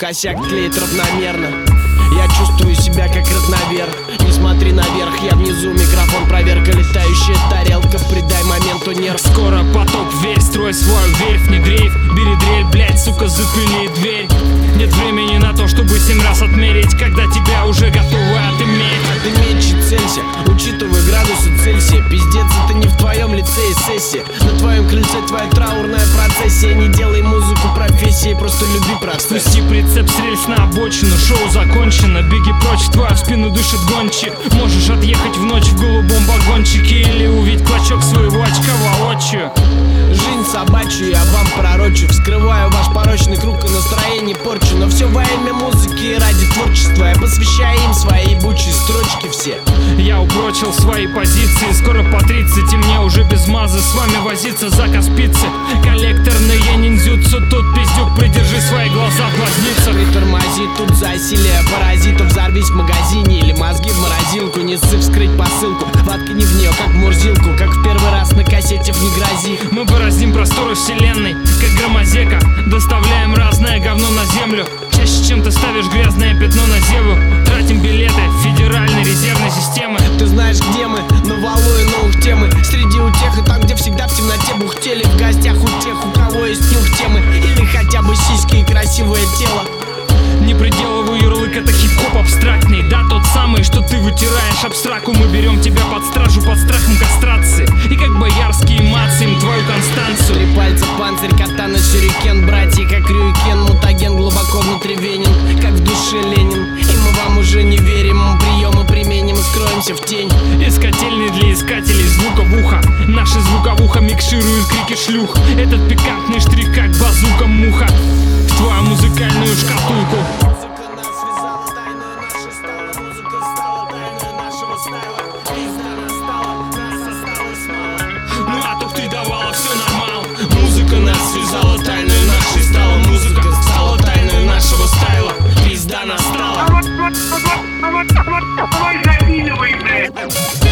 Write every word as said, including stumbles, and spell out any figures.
косяк клеит равномерно. Я чувствую себя как родновер. Не смотри наверх, я внизу. Микрофон, проверка, летающая тарелка. Придай моменту нерв. Скоро потоп, верь, строй свою верфь, не дрейф. Бери дрель, блять, сука, запили дверь. Нет времени на то, чтобы семь раз отмерить, когда тебя уже готовы отыметь. Отыметь, целься, учитывай градусы Цельсия. Пиздец, это не в твоем лицее сессия. На твоем крыльце твоя траурная процессия. Не делай музыку профессией, просто люби процесс. Спусти прицеп с рельс на обочину, шоу закончено. Беги прочь, твою в спину дышит гонщик. Можешь отъехать в ночь в голубом вагончике или увидеть клочок своего очка воочию. Жизнь собачью я вам пророчу. Вскрываю ваш порочный круг и настроение порчу. Но все во имя музыки и ради творчества. Я посвящаю им свои ебучие строчки все. Я упрочил свои позиции, скоро по тридцать, и мне уже без мазы с вами возиться. Заказ пиццы, коллекторные ниндзюцу. Тут пиздюк, придержи свои глаза в глазницах. Притормози, тут засилие паразитов. Взорвись в магазине или мозги в морозилку. Не ссы вскрыть посылку, воткни в нее как в мурзилку. Как в первый раз на кассете в «Не грози». Мы бороздим просторы вселенной, как громозека. Доставляем разное говно на землю. Чаще, чем ты ставишь грязное пятно на зеву. Тратим билеты федеральной резервной системы. Ты знаешь, где мы, на валу и новых темы. Среди утех и там, где всегда в темноте бухтели. В гостях у тех, у кого есть нюх темы. Или хотя бы сиськи и красивое тело. Не приделывай ярлык, это хип-хоп абстрактный. Да, тот самый, что ты вытираешь абстраку. Мы берем тебя под стражу, под страхом кастрации. И как боярские мацаем твою Констанцию. Три пальца, панцирь, катана, сюрикен. Братья, как Рюрикен, мутаген глубоко внутривенен. Как в душе Ленин, и мы вам уже не верим. Приемы применим и скроемся в тень. Искательный для искателей звука в ухо. Наши звуковуха микшируют крики шлюх. Этот пикантный штрих, как базука муха в твою музыкальную шкатулку. Музыка нас связала, тайную нашу стала. Музыка стала тайной нашего стайла. Пизда настала, нас осталось мало. Ну а то ты давала все нормал. Музыка нас связала, тайную нашей стала. Музыка стала тайной нашего стайла. Пизда настала. Давай, давай, давай, давай, давай, давай, давай, давай, давай, давай, давай, давай,